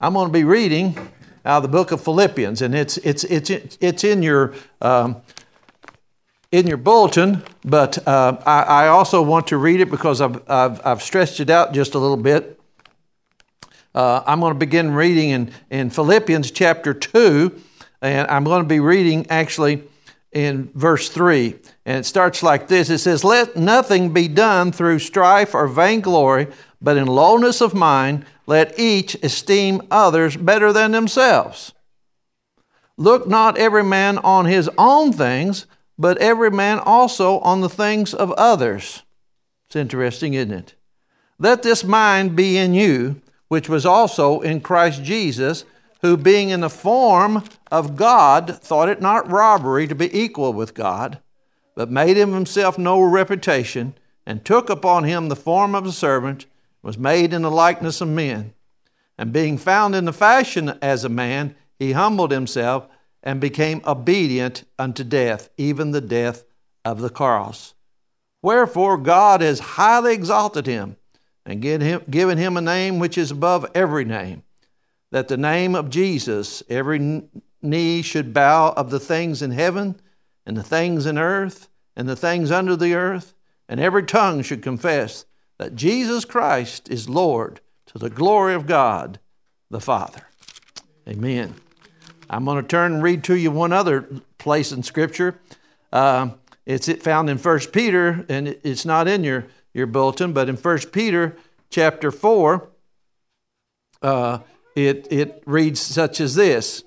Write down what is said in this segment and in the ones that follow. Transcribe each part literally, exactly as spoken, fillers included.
I'm going to be reading out of the book of Philippians, and it's it's it's it's in your um, in your bulletin. But uh, I, I also want to read it because I've I've, I've stretched it out just a little bit. Uh, I'm going to begin reading in in Philippians chapter two, and I'm going to be reading actually in verse three, and it starts like this. It says, "Let nothing be done through strife or vainglory, but in lowliness of mind, let each esteem others better than themselves. Look not every man on his own things, but every man also on the things of others." It's interesting, isn't it? "Let this mind be in you, which was also in Christ Jesus, who being in the form of God, thought it not robbery to be equal with God, but made him himself no reputation, and took upon him the form of a servant, was made in the likeness of men. And being found in the fashion as a man, he humbled himself and became obedient unto death, even the death of the cross. Wherefore God has highly exalted him, and given him a name which is above every name, that the name of Jesus every knee should bow, of the things in heaven, and the things in earth, and the things under the earth, and every tongue should confess that Jesus Christ is Lord, to the glory of God the Father." Amen. I'm going to turn and read to you one other place in Scripture. Uh, it's found in First Peter, and it's not in your, your bulletin, but in First Peter chapter four, uh, it, it reads such as this.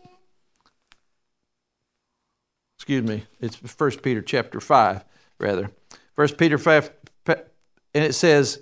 Excuse me, it's First Peter chapter five, rather. First Peter five, and it says,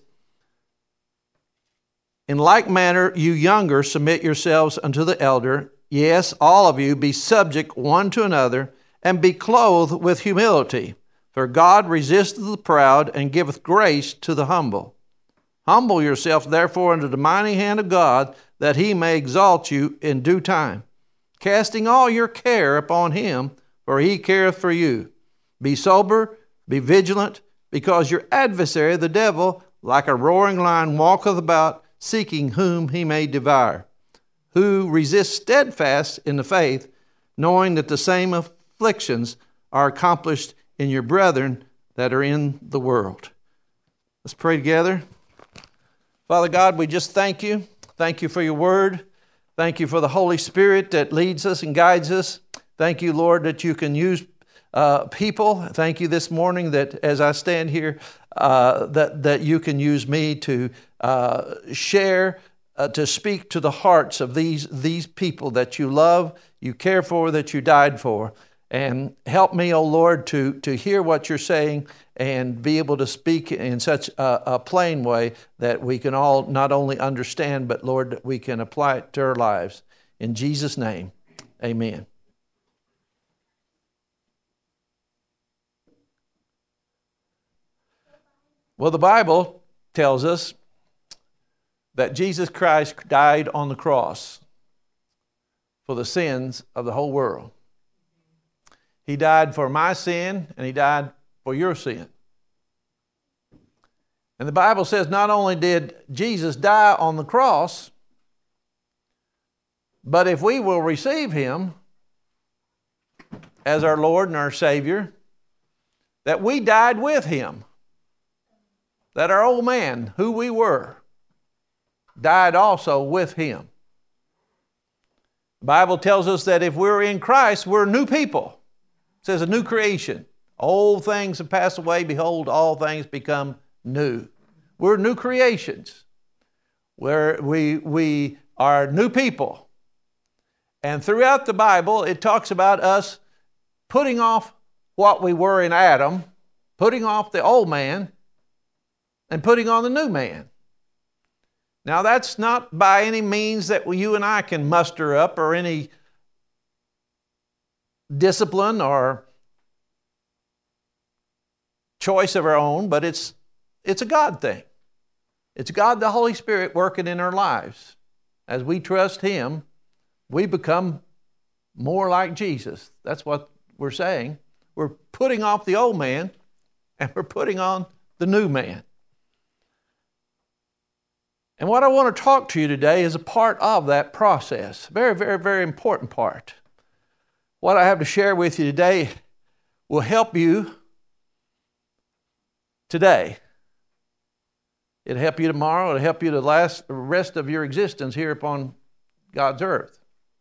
"In like manner, you younger, submit yourselves unto the elder. Yes, all of you, be subject one to another, and be clothed with humility. For God resisteth the proud, and giveth grace to the humble. Humble yourself, therefore, under the mighty hand of God, that he may exalt you in due time. Casting all your care upon him, for he careth for you. Be sober, be vigilant, because your adversary, the devil, like a roaring lion, walketh about, seeking whom he may devour. Who resist steadfast in the faith, knowing that the same afflictions are accomplished in your brethren that are in the world." Let's pray together. Father God, we just thank you. Thank you for your word. Thank you for the Holy Spirit that leads us and guides us. Thank you, Lord, that you can use uh, people. Thank you this morning that as I stand here, uh, that, that you can use me to uh, share, uh, to speak to the hearts of these, these people that you love, you care for, that you died for. And help me, oh Lord, to, to hear what you're saying and be able to speak in such a, a plain way that we can all not only understand, but Lord, we can apply it to our lives. In Jesus' name, amen. Well, the Bible tells us that Jesus Christ died on the cross for the sins of the whole world. He died for my sin, and he died for your sin. And the Bible says not only did Jesus die on the cross, but if we will receive him as our Lord and our Savior, that we died with him. That our old man, who we were, died also with him. The Bible tells us that if we're in Christ, we're new people. It says a new creation. Old things have passed away. Behold, all things become new. We're new creations. We're, we, we are new people. And throughout the Bible, it talks about us putting off what we were in Adam, putting off the old man, and putting on the new man. Now, that's not by any means that you and I can muster up or any discipline or choice of our own, but it's, it's a God thing. It's God the Holy Spirit working in our lives. As we trust him, we become more like Jesus. That's what we're saying. We're putting off the old man and we're putting on the new man. And what I want to talk to you today is a part of that process. Very, very, very important part. What I have to share with you today will help you today. It'll help you tomorrow. It'll help you the last the rest of your existence here upon God's earth.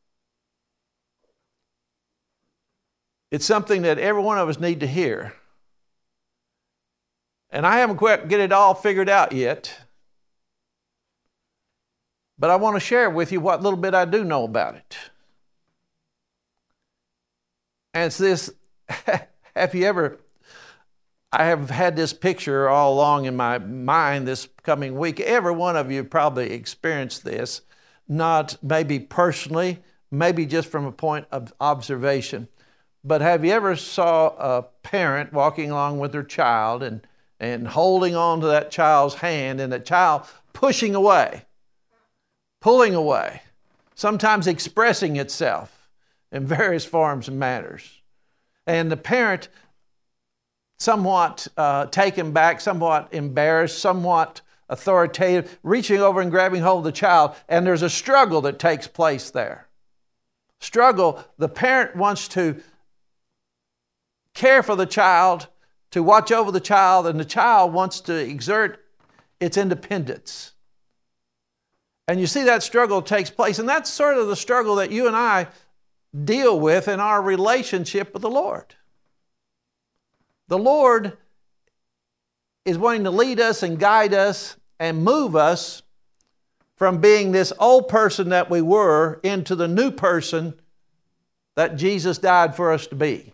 It's something that every one of us need to hear. And I haven't quite get it all figured out yet. But I want to share with you what little bit I do know about it. And it's this, have you ever, I have had this picture all along in my mind this coming week. Every one of you probably experienced this, not maybe personally, maybe just from a point of observation. But have you ever saw a parent walking along with their child and, and holding on to that child's hand and the child pushing away, pulling away, sometimes expressing itself in various forms and manners. And the parent somewhat uh, taken back, somewhat embarrassed, somewhat authoritative, reaching over and grabbing hold of the child, and there's a struggle that takes place there. Struggle, the parent wants to care for the child, to watch over the child, and the child wants to exert its independence. And you see that struggle takes place, and that's sort of the struggle that you and I deal with in our relationship with the Lord. The Lord is wanting to lead us and guide us and move us from being this old person that we were into the new person that Jesus died for us to be.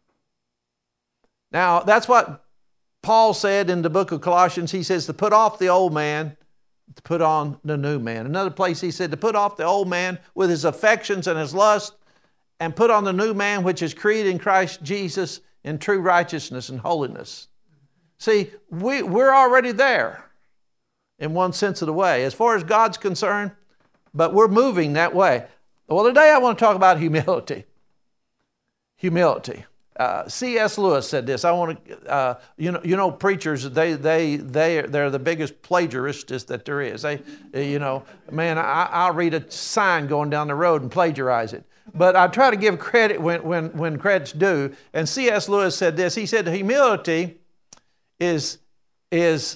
Now, that's what Paul said in the book of Colossians. He says to put off the old man, to put on the new man. Another place he said to put off the old man with his affections and his lust, and put on the new man which is created in Christ Jesus in true righteousness and holiness. See, we, we're already there in one sense of the way, as far as God's concerned, but we're moving that way. Well, today I want to talk about humility. Humility. Uh, C S Lewis said this. I want to, uh, you know, you know, preachers. They, they, they, they're the biggest plagiarists that there is. They, you know, man, I, I'll read a sign going down the road and plagiarize it. But I try to give credit when, when, when credit's due. And C S Lewis said this. He said, humility is, is,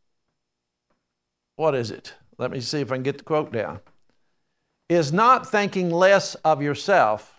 what is it? Let me see if I can get the quote down. Is not thinking less of yourself,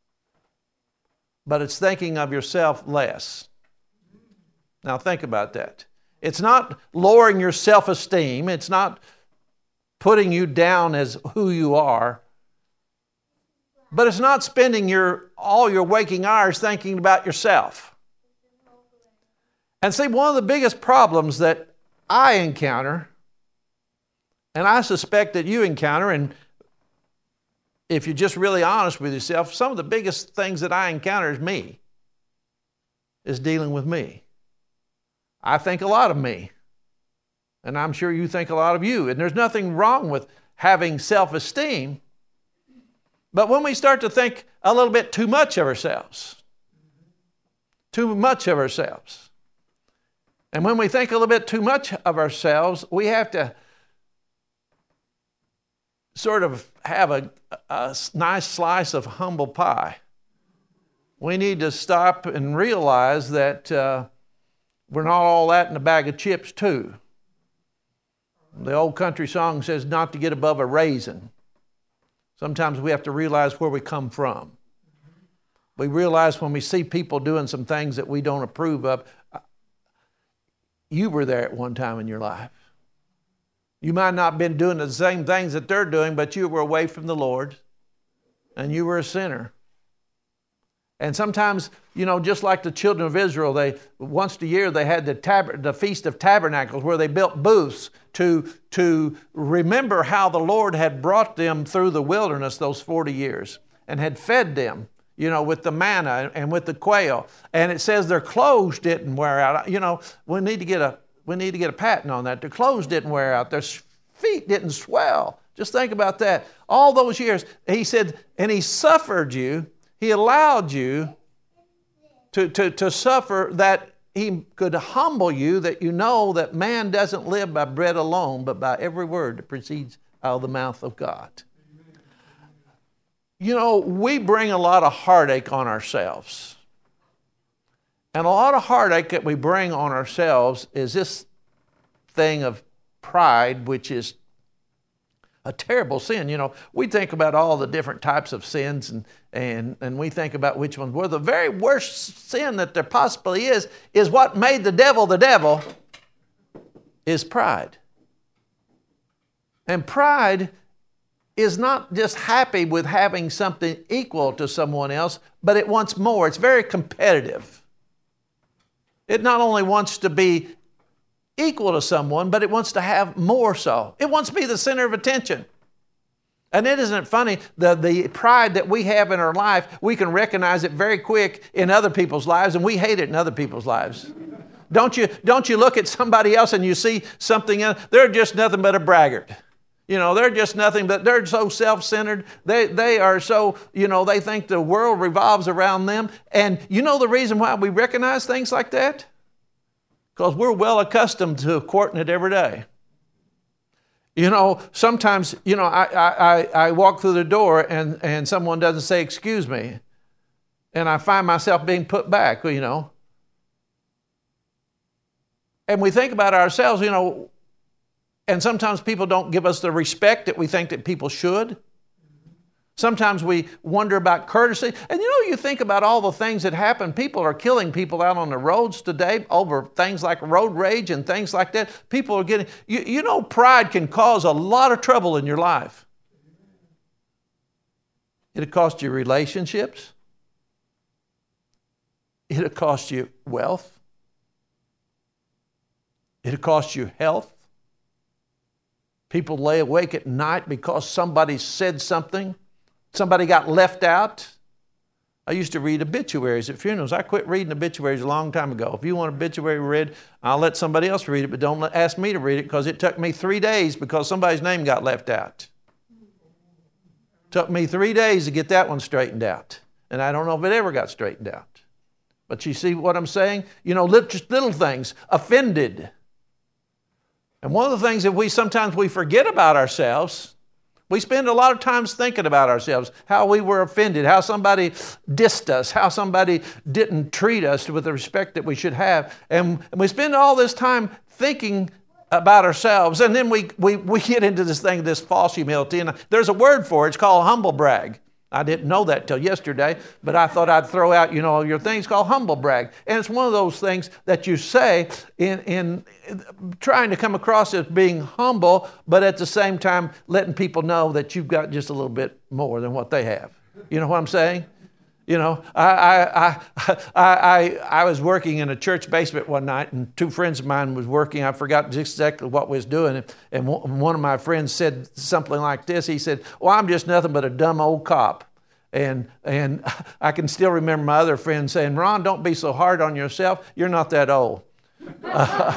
but it's thinking of yourself less. Now think about that. It's not lowering your self-esteem. It's not putting you down as who you are. But it's not spending your all your waking hours thinking about yourself. And see, one of the biggest problems that I encounter, and I suspect that you encounter, and if you're just really honest with yourself, some of the biggest things that I encounter is me, is dealing with me. I think a lot of me, and I'm sure you think a lot of you, and there's nothing wrong with having self-esteem. But when we start to think a little bit too much of ourselves, too much of ourselves, and when we think a little bit too much of ourselves, we have to sort of have a, a nice slice of humble pie. We need to stop and realize that uh, we're not all that in a bag of chips too. The old country song says not to get above a raisin. Sometimes we have to realize where we come from. We realize when we see people doing some things that we don't approve of. You were there at one time in your life. You might not have been doing the same things that they're doing, but you were away from the Lord and you were a sinner. And sometimes, you know, just like the children of Israel, they once a year they had the, tab- the Feast of Tabernacles where they built booths to, to remember how the Lord had brought them through the wilderness those forty years and had fed them, you know, with the manna and with the quail. And it says their clothes didn't wear out. You know, we need to get a we need to get a patent on that. Their clothes didn't wear out. Their feet didn't swell. Just think about that. All those years, he said, and he suffered you. He allowed you to, to, to suffer that he could humble you that you know that man doesn't live by bread alone, but by every word that proceeds out of the mouth of God. You know, we bring a lot of heartache on ourselves. And a lot of heartache that we bring on ourselves is this thing of pride, which is a terrible sin. You know, we think about all the different types of sins, and, and, and we think about which ones were. The very worst sin that there possibly is, is what made the devil the devil, is pride. And pride is not just happy with having something equal to someone else, but it wants more. It's very competitive. It not only wants to be equal to someone, but it wants to have more so. It wants to be the center of attention. And it isn't funny, the, the pride that we have in our life, we can recognize it very quick in other people's lives, and we hate it in other people's lives. Don't you, don't you look at somebody else and you see something else? They're just nothing but a braggart. You know, they're just nothing but, they're so self-centered. They, they are so, you know, they think the world revolves around them. And you know the reason why we recognize things like that? Because we're well accustomed to courting it every day. You know, sometimes, you know, I, I, I walk through the door and, and someone doesn't say, excuse me. And I find myself being put back, you know. And we think about ourselves, you know, and sometimes people don't give us the respect that we think that people should. Sometimes we wonder about courtesy. And you know, you think about all the things that happen. People are killing people out on the roads today over things like road rage and things like that. People are getting, you, you know, pride can cause a lot of trouble in your life. It'll cost you relationships. It'll cost you wealth. It'll cost you health. People lay awake at night because somebody said something. Somebody got left out. I used to read obituaries at funerals. I quit reading obituaries a long time ago. If you want an obituary read, I'll let somebody else read it, but don't ask me to read it because it took me three days because somebody's name got left out. It took me three days to get that one straightened out. And I don't know if it ever got straightened out. But you see what I'm saying? You know, just little things. Offended. And one of the things that we sometimes we forget about ourselves, we spend a lot of times thinking about ourselves, how we were offended, how somebody dissed us, how somebody didn't treat us with the respect that we should have. And, and we spend all this time thinking about ourselves, and then we, we, we get into this thing, this false humility, and there's a word for it. It's called humble brag. I didn't know that till yesterday, but I thought I'd throw out, you know, your thing's called humble brag. And it's one of those things that you say in, in trying to come across as being humble, but at the same time letting people know that you've got just a little bit more than what they have. You know what I'm saying? You know, I, I, I, I, I was working in a church basement one night, and two friends of mine was working. I forgot exactly what we was doing. And one of my friends said something like this. He said, well, I'm just nothing but a dumb old cop. And, and I can still remember my other friend saying, Ron, don't be so hard on yourself. You're not that old. uh,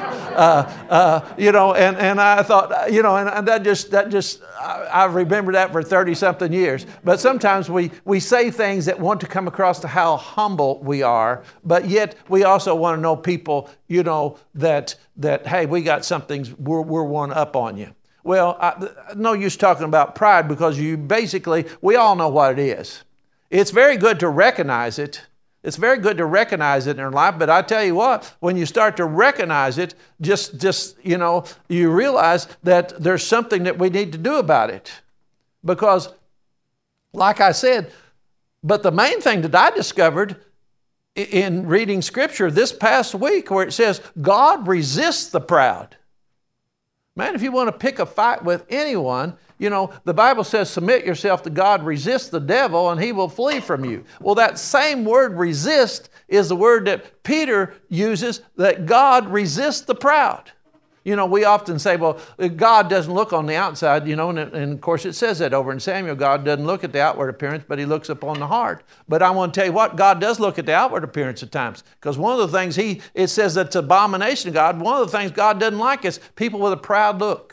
uh, uh, you know, and, and I thought, you know, and, and that just, that just, I, I remember that for thirty something years. But sometimes we, we say things that want to come across to how humble we are, but yet we also want to know people, you know, that, that, hey, we got something, we're, we're one up on you. Well, I, no use talking about pride because you basically, we all know what it is. It's very good to recognize it. It's very good to recognize it in our life, but I tell you what, when you start to recognize it, just, just, you know, you realize that there's something that we need to do about it. Because, like I said, but the main thing that I discovered in reading Scripture this past week where it says, God resists the proud. Man, if you want to pick a fight with anyone, you know, the Bible says, submit yourself to God, resist the devil, and he will flee from you. Well, that same word resist is the word that Peter uses, that God resists the proud. You know, we often say, well, God doesn't look on the outside, you know, and, and of course it says that over in Samuel, God doesn't look at the outward appearance, but he looks upon the heart. But I want to tell you what, God does look at the outward appearance at times, because one of the things he, it says that's abomination to God, one of the things God doesn't like is people with a proud look.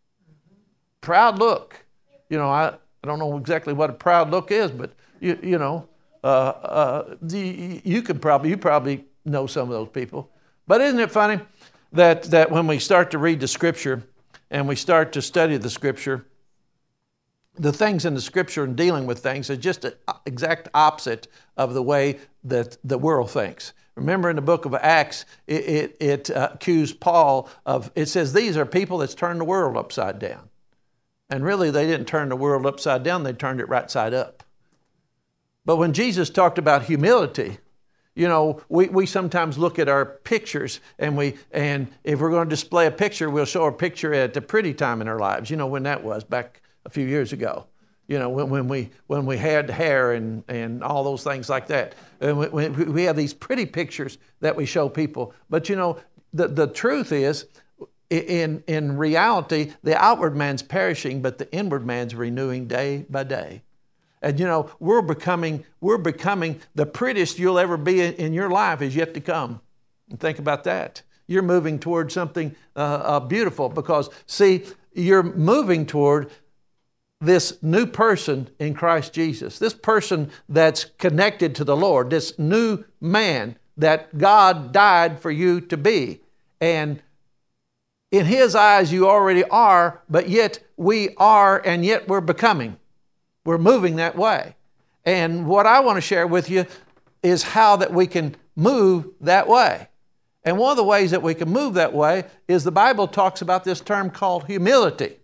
Proud look. You know, I, I don't know exactly what a proud look is, but, you, you know, uh, uh, the, you could probably, you probably know some of those people. But isn't it funny that, that when we start to read the Scripture and we start to study the Scripture, the things in the Scripture and dealing with things are just an exact opposite of the way that the world thinks. Remember in the book of Acts, it, it, it uh, accused Paul of, it says, these are people that's turned the world upside down. And really, they didn't turn the world upside down, they turned it right side up. But when Jesus talked about humility, you know, we, we sometimes look at our pictures and we and if we're going to display a picture, we'll show a picture at the pretty time in our lives. You know when that was, back a few years ago. You know, when, when we when we had hair and, and all those things like that. And we, we, we have these pretty pictures that we show people. But you know, the, the truth is, in, in reality, the outward man's perishing, but the inward man's renewing day by day. And you know, we're becoming, we're becoming the prettiest you'll ever be in your life is yet to come. And think about that. You're moving toward something uh, uh, beautiful because, see, you're moving toward this new person in Christ Jesus, this person that's connected to the Lord, this new man that God died for you to be. And in His eyes, you already are, but yet we are, and yet we're becoming. We're moving that way. And what I want to share with you is how that we can move that way. And one of the ways that we can move that way is the Bible talks about this term called humility.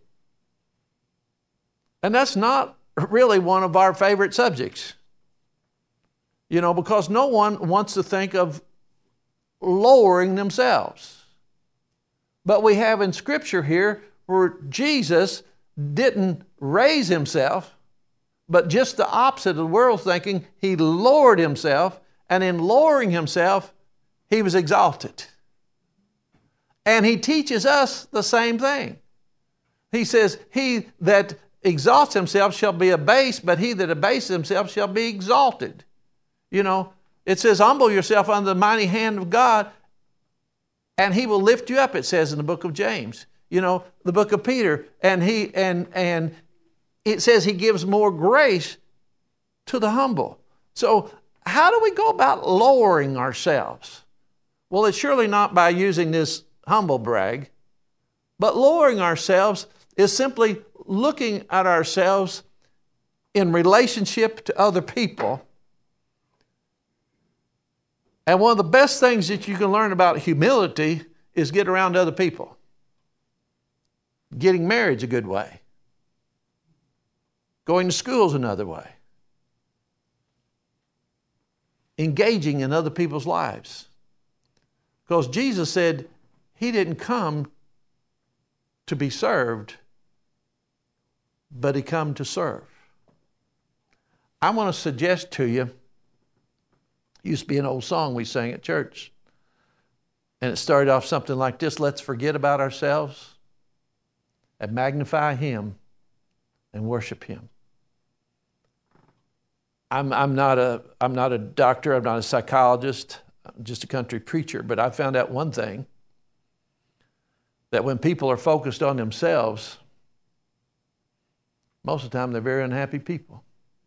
And that's not really one of our favorite subjects. You know, because no one wants to think of lowering themselves. But we have in Scripture here where Jesus didn't raise Himself, but just the opposite of the world's thinking. He lowered Himself, and in lowering Himself, He was exalted. And He teaches us the same thing. He says, he that exalts himself shall be abased, but he that abases himself shall be exalted. You know, it says, humble yourself under the mighty hand of God, and He will lift you up, it says in the book of James. You know, the book of Peter, and he and and it says He gives more grace to the humble. So how do we go about lowering ourselves? Well, it's surely not by using this humble brag, but lowering ourselves is simply looking at ourselves in relationship to other people. And one of the best things that you can learn about humility is get around other people. Getting married's a good way. Going to school's another way. Engaging in other people's lives. Because Jesus said He didn't come to be served, but He come to serve. I want to suggest to you, it used to be an old song we sang at church, and it started off something like this: let's forget about ourselves and magnify Him and worship Him. I'm, I'm, not a, I'm not a doctor, I'm not a psychologist, I'm just a country preacher, but I found out one thing, that when people are focused on themselves, most of the time they're very unhappy people.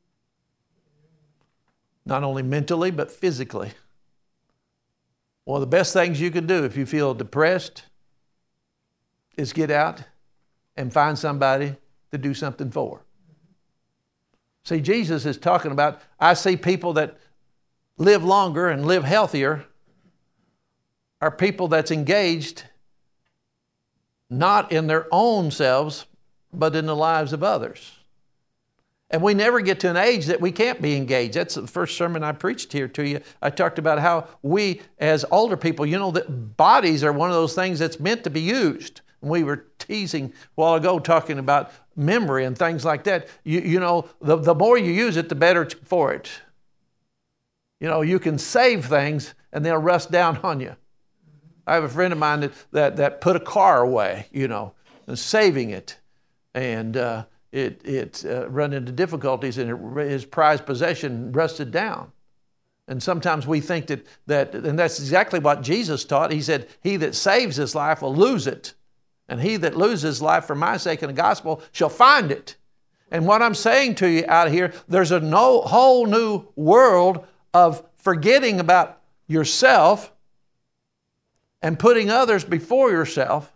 Not only mentally, but physically. One of the best things you can do if you feel depressed is get out and find somebody to do something for. See, Jesus is talking about, I see people that live longer and live healthier are people that's engaged not in their own selves, but in the lives of others. And we never get to an age that we can't be engaged. That's the first sermon I preached here to you. I talked about how we, as older people, you know, that bodies are one of those things that's meant to be used. We were teasing a while ago talking about memory and things like that. You, you know, the, the more you use it, the better for it. You know, you can save things and they'll rust down on you. I have a friend of mine that, that, that put a car away, you know, and saving it. And uh, it, it uh, run into difficulties and it, his prized possession rusted down. And sometimes we think that, that, and that's exactly what Jesus taught. He said, he that saves his life will lose it. And he that loses his life for my sake and the gospel shall find it. And what I'm saying to you out here, there's a no, whole new world of forgetting about yourself and putting others before yourself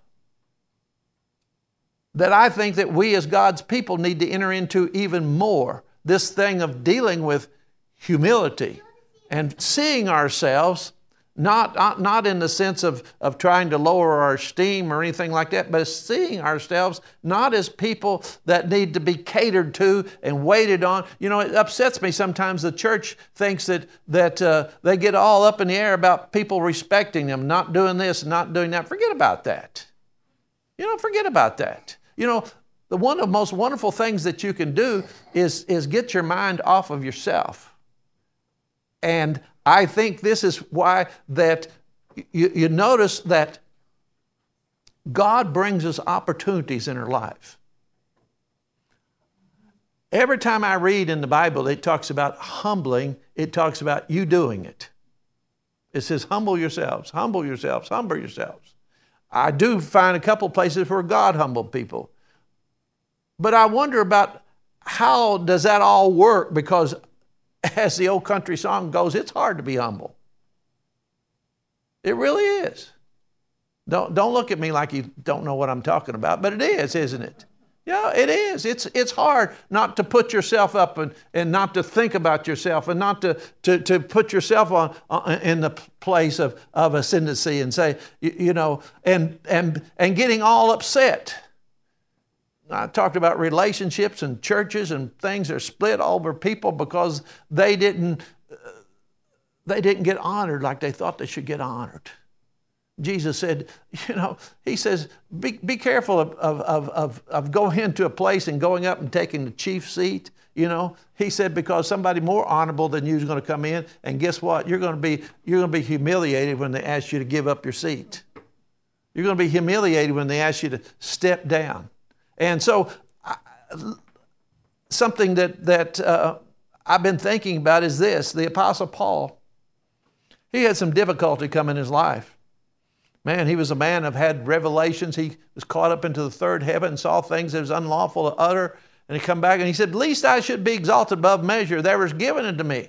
that I think that we as God's people need to enter into even more. This thing of dealing with humility and seeing ourselves Not, not, not in the sense of, of trying to lower our esteem or anything like that, but seeing ourselves not as people that need to be catered to and waited on. You know, it upsets me sometimes the church thinks that, that uh, they get all up in the air about people respecting them, not doing this and not doing that. Forget about that. You know, forget about that. You know, the one of the most wonderful things that you can do is, is get your mind off of yourself. And I think this is why that you, you notice that God brings us opportunities in our life. Every time I read in the Bible, it talks about humbling. It talks about you doing it. It says, humble yourselves, humble yourselves, humble yourselves. I do find a couple places where God humbled people. But I wonder about how does that all work, because as the old country song goes, it's hard to be humble. It really is. Don't, don't look at me like you don't know what I'm talking about, but it is, isn't it? Yeah, it is. It's, it's hard not to put yourself up and, and not to think about yourself and not to, to, to put yourself on, on in the place of, of ascendancy and say, you, you know, and, and, and getting all upset. I talked about relationships and churches and things are split over people because they didn't, uh, they didn't get honored like they thought they should get honored. Jesus said, you know, he says, be, be careful of, of, of, of going into a place and going up and taking the chief seat. You know, he said, because somebody more honorable than you is going to come in, and guess what? You're going to be, you're going to be humiliated when they ask you to give up your seat. You're going to be humiliated when they ask you to step down. And so uh, something that, that uh, I've been thinking about is this. The Apostle Paul, he had some difficulty come in his life. Man, he was a man that had revelations. He was caught up into the third heaven, saw things that was unlawful to utter. And he come back and he said, least I should be exalted above measure. There was given unto me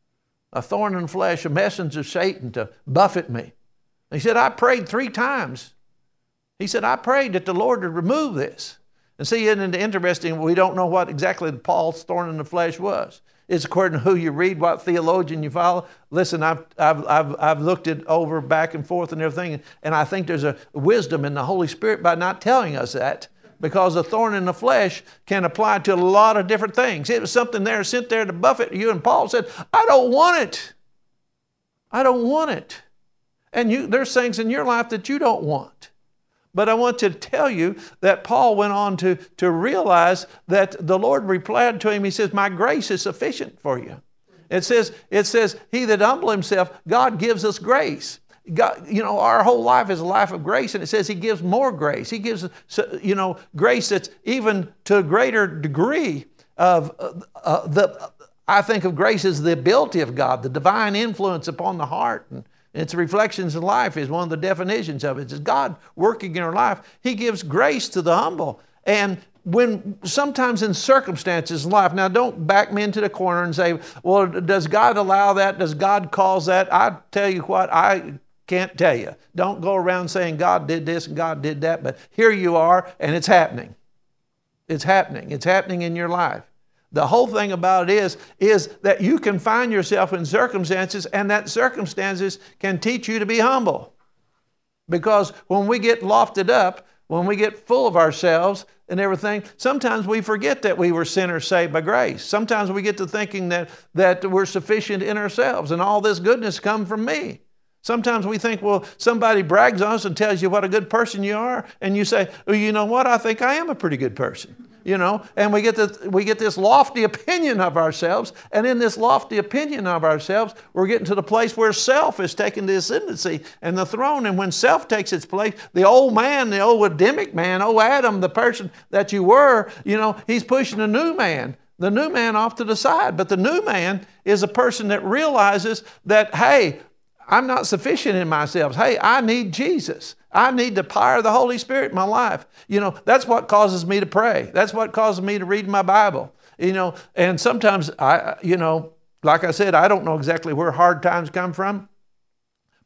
a thorn in the flesh, a messenger of Satan to buffet me. And he said, I prayed three times. He said, I prayed that the Lord would remove this. And see, isn't it interesting, we don't know what exactly Paul's thorn in the flesh was. It's according to who you read, what theologian you follow. Listen, I've, I've, I've, I've looked it over back and forth and everything, and I think there's a wisdom in the Holy Spirit by not telling us that, because a thorn in the flesh can apply to a lot of different things. It was something there sent there to buffet you, and Paul said, I don't want it. I don't want it. And you, there's things in your life that you don't want. But I want to tell you that Paul went on to, to realize that the Lord replied to him. He says, my grace is sufficient for you. It says, it says, he that humble himself, God gives us grace. God, you know, our whole life is a life of grace, and it says he gives more grace. He gives, you know, grace that's even to a greater degree of uh, uh, the, I think of grace as the ability of God, the divine influence upon the heart, and its reflections in life is one of the definitions of it. It's God working in our life. He gives grace to the humble. And when sometimes in circumstances in life, now don't back me into the corner and say, well, does God allow that? Does God cause that? I tell you what, I can't tell you. Don't go around saying God did this and God did that, but here you are and it's happening. It's happening. It's happening in your life. The whole thing about it is, is that you can find yourself in circumstances, and that circumstances can teach you to be humble. Because when we get lofted up, when we get full of ourselves and everything, sometimes we forget that we were sinners saved by grace. Sometimes we get to thinking that, that we're sufficient in ourselves and all this goodness come from me. Sometimes we think, well, somebody brags on us and tells you what a good person you are, and you say, well, you know what, I think I am a pretty good person. You know, and we get, the, we get this lofty opinion of ourselves, and in this lofty opinion of ourselves, we're getting to the place where self is taking the ascendancy and the throne, and when self takes its place, the old man, the old Adamic man, old Adam, the person that you were, you know, he's pushing a new man, the new man off to the side, but the new man is a person that realizes that, hey, I'm not sufficient in myself. Hey, I need Jesus. I need the power of the Holy Spirit in my life. You know, that's what causes me to pray. That's what causes me to read my Bible. You know, and sometimes, I, you know, like I said, I don't know exactly where hard times come from.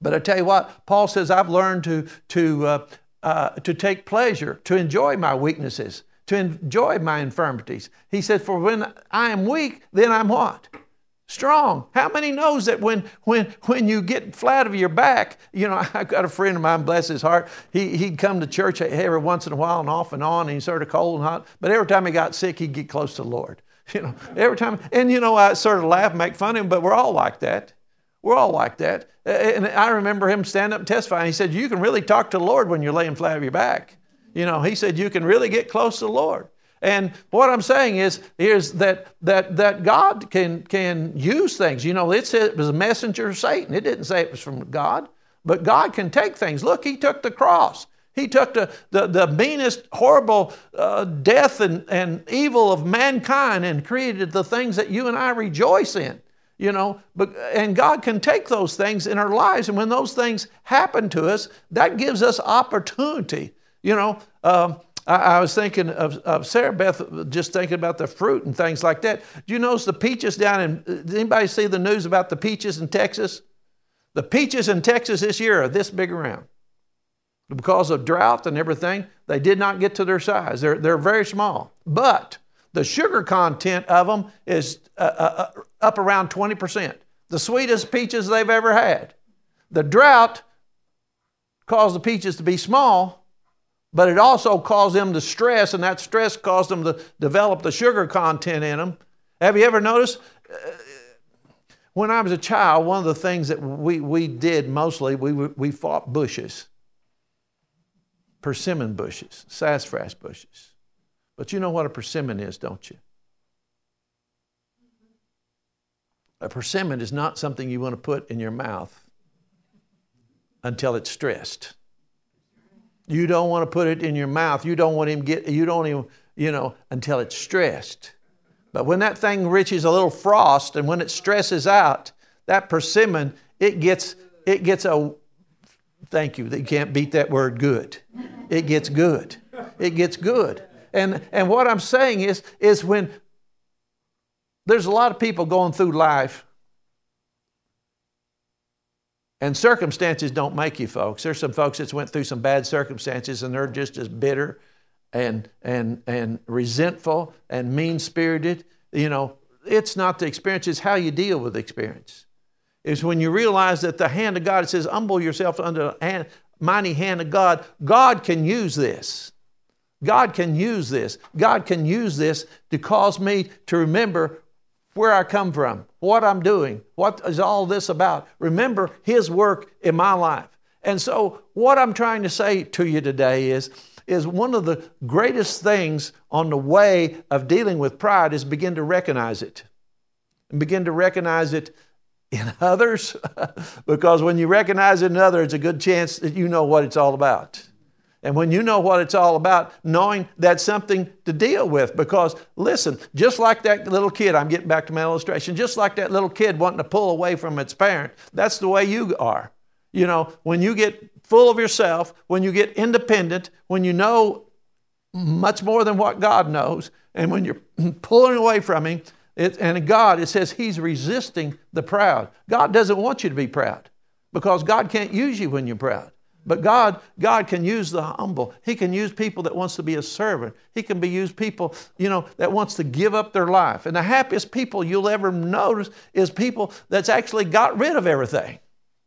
But I tell you what, Paul says, I've learned to, to, uh, uh, to take pleasure, to enjoy my weaknesses, to enjoy my infirmities. He said, for when I am weak, then I'm what? Strong. How many knows that when when when you get flat of your back, you know, I've got a friend of mine, bless his heart, he, he'd come to church every once in a while and off and on, and he's sort of cold and hot, but every time he got sick, he'd get close to the Lord. You know, every time, and you know, I sort of laugh and make fun of him, but we're all like that. We're all like that. And I remember him stand up and testify, he said, you can really talk to the Lord when you're laying flat of your back. You know, he said, you can really get close to the Lord. And what I'm saying is, is that that that God can can use things. You know, it said it was a messenger of Satan. It didn't say it was from God, but God can take things. Look, He took the cross. He took the the, the meanest, horrible uh, death and, and evil of mankind and created the things that you and I rejoice in. You know, but and God can take those things in our lives, and when those things happen to us, that gives us opportunity. You know. Um, I, I was thinking of, of Sarah Beth, just thinking about the fruit and things like that. Do you notice the peaches down in, did anybody see the news about the peaches in Texas? The peaches in Texas this year are this big around. Because of drought and everything, they did not get to their size. They're, they're very small. But the sugar content of them is uh, uh, up around twenty percent. The sweetest peaches they've ever had. The drought caused the peaches to be small, but it also caused them to stress, and that stress caused them to develop the sugar content in them. Have you ever noticed? Uh, when I was a child, one of the things that we, we did mostly, we, we fought bushes. Persimmon bushes, sassafras bushes. But you know what a persimmon is, don't you? A persimmon is not something you want to put in your mouth until it's stressed. You don't want to put it in your mouth. You don't want him get. You don't even, you know, until it's stressed. But when that thing reaches a little frost, and when it stresses out, that persimmon, it gets, it gets a. Thank you. You can't beat that word good. It gets good. It gets good. And and what I'm saying is is when there's a lot of people going through life. And circumstances don't make you folks. There's some folks that went through some bad circumstances and they're just as bitter and and and resentful and mean-spirited. You know, it's not the experience, it's how you deal with the experience. It's when you realize that the hand of God, it says, humble yourself under the hand, mighty hand of God. God can use this. God can use this. God can use this to cause me to remember where I come from, what I'm doing, what is all this about. Remember His work in my life. And so what I'm trying to say to you today is, is one of the greatest things on the way of dealing with pride is begin to recognize it. And begin to recognize it in others. Because when you recognize it in others, it's a good chance that you know what it's all about. And when you know what it's all about, knowing that's something to deal with. Because listen, just like that little kid, I'm getting back to my illustration, just like that little kid wanting to pull away from its parent, that's the way you are. You know, when you get full of yourself, when you get independent, when you know much more than what God knows, and when you're pulling away from Him, it, and God, it says He's resisting the proud. God doesn't want you to be proud because God can't use you when you're proud. But God, God can use the humble. He can use people that wants to be a servant. He can be use people, you know, that wants to give up their life. And the happiest people you'll ever notice is people that's actually got rid of everything.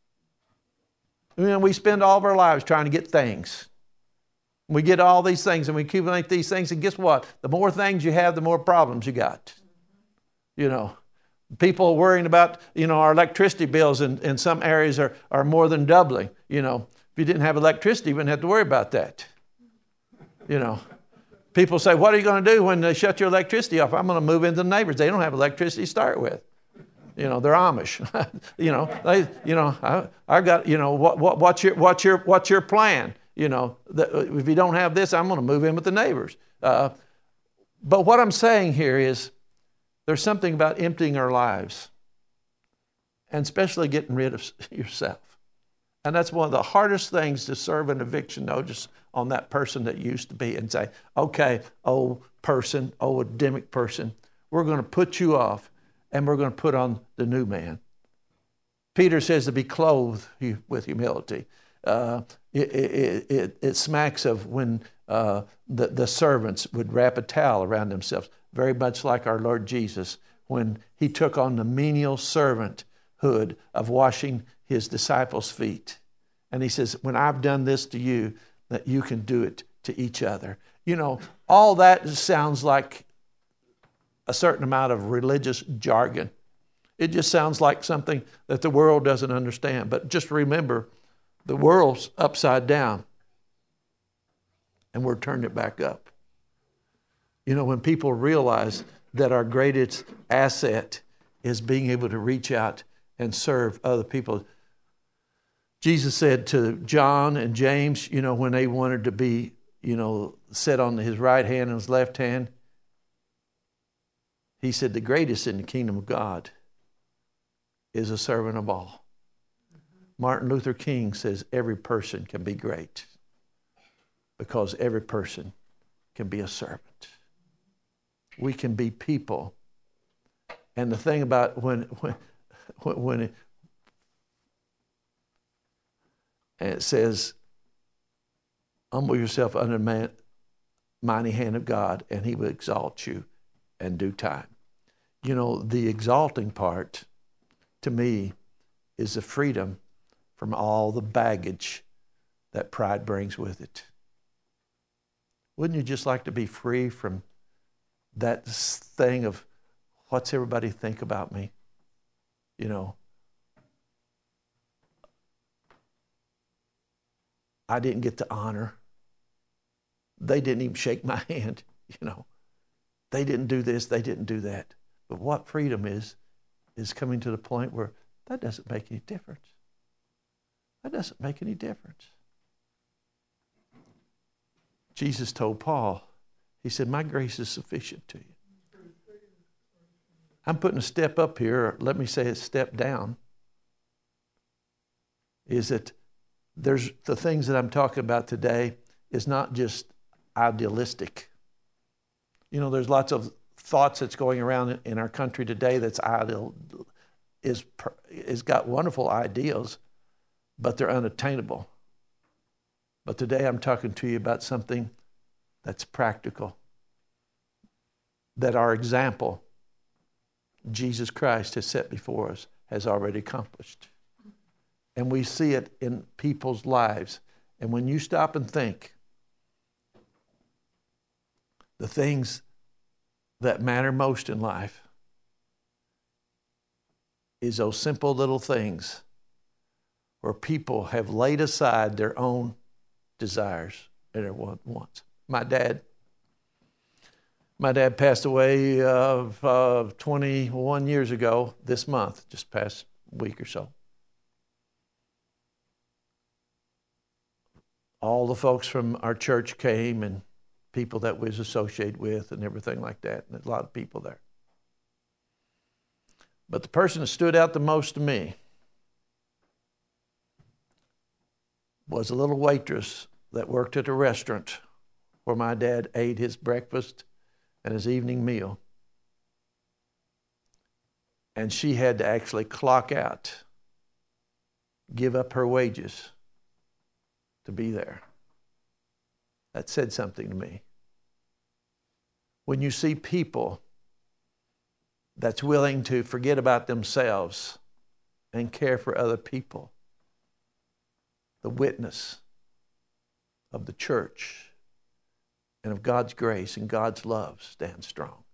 You know, we spend all of our lives trying to get things. We get all these things and we accumulate these things, and guess what? The more things you have, the more problems you got. You know, people are worrying about, you know, our electricity bills in, in some areas are, are more than doubling. You know, if you didn't have electricity, you wouldn't have to worry about that. You know, people say, what are you going to do when they shut your electricity off? I'm going to move into the neighbors. They don't have electricity to start with. You know, they're Amish. you know, they, you know, I, I got, you know, what, what, what's your, what's your, what's your plan? You know, the, if you don't have this, I'm going to move in with the neighbors. Uh, but what I'm saying here is there's something about emptying our lives, and especially getting rid of yourself. And that's one of the hardest things to serve an eviction notice on that person that used to be, and say, okay, old person, old Adamic person, we're going to put you off and we're going to put on the new man. Peter says to be clothed with humility. Uh, it, it, it, it smacks of when uh, the, the servants would wrap a towel around themselves, very much like our Lord Jesus when he took on the menial servanthood of washing his disciples' feet. And he says, when I've done this to you, that you can do it to each other. You know, all that sounds like a certain amount of religious jargon. It just sounds like something that the world doesn't understand. But just remember, the world's upside down, and we're turning it back up. You know, when people realize that our greatest asset is being able to reach out and serve other people. Jesus said to John and James, you know, when they wanted to be, you know, sit on his right hand and his left hand, he said, the greatest in the kingdom of God is a servant of all. Martin Luther King says every person can be great because every person can be a servant. We can be people. And the thing about when when when it, and it says, humble yourself under the mighty hand of God, and he will exalt you in due time. You know, the exalting part, to me, is the freedom from all the baggage that pride brings with it. Wouldn't you just like to be free from that thing of, what's everybody think about me? You know, I didn't get the honor. They didn't even shake my hand, you know. They didn't do this, they didn't do that. But what freedom is, is coming to the point where that doesn't make any difference. That doesn't make any difference. Jesus told Paul, he said, my grace is sufficient to you. I'm putting a step up here, let me say a step down, is that there's the things that I'm talking about today is not just idealistic. You know, there's lots of thoughts that's going around in our country today that's ideal, is is got wonderful ideals, but they're unattainable. But today I'm talking to you about something that's practical, that our example, Jesus Christ, has set before us, has already accomplished. And we see it in people's lives. And when you stop and think, the things that matter most in life is those simple little things where people have laid aside their own desires and their wants. My dad, my dad passed away uh, uh, twenty-one years ago this month, just past week or so. All the folks from our church came, and people that we was associated with and everything like that. And there's a lot of people there. But the person that stood out the most to me was a little waitress that worked at a restaurant where my dad ate his breakfast and his evening meal. And she had to actually clock out, give up her wages to be there. That said something to me. When you see people that's willing to forget about themselves and care for other people, the witness of the church and of God's grace and God's love stands strong.